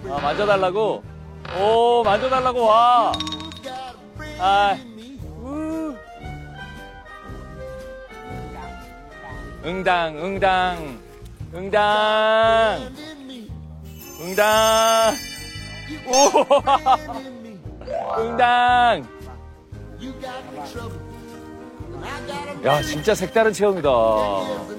아, 만져달라고? 오, 만져달라고 와. 아, 응당, 응당, 응당, 응당. 오, 응당. 야, 진짜 색다른 체험이다.